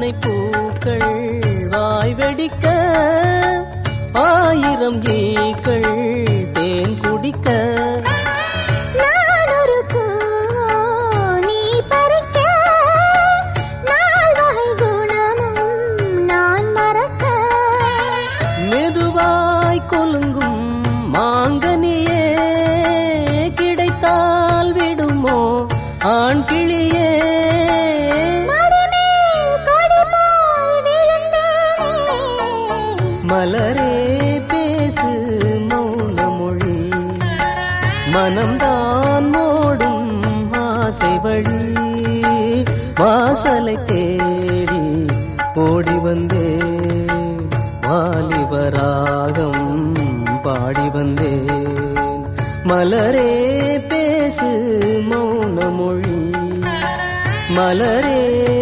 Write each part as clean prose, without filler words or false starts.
வாசனை பூக்கள் வாய் வெடிக்க, ஆயிரம் ஈக்கள் தேன் குடிக்க, கொலுங்கும் மாங்கனியே கிடைத்தால் விடுமோ ஆண் கிளியே, மலரே பேசு மௌன மொழி, மனம்தான் மோடும் ஆசை வழி, வாசலை தேடி ஓடி வந்தேன், வாலிபராகம் பாடி வந்தேன், மலரே பேசு மௌன மொழி, மலரே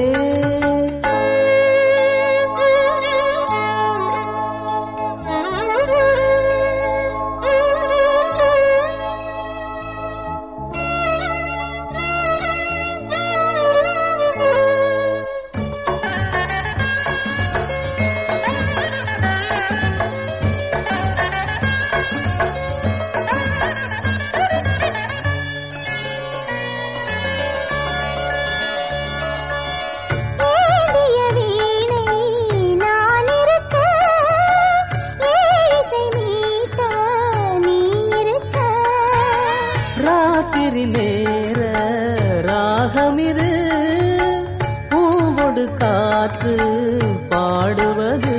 ராத்திரிலேற ராகமிது, பூவொடு காற்று பாடுவது,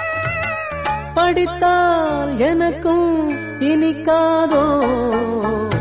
படித்தால் எனக்கும் இனிக்காதோ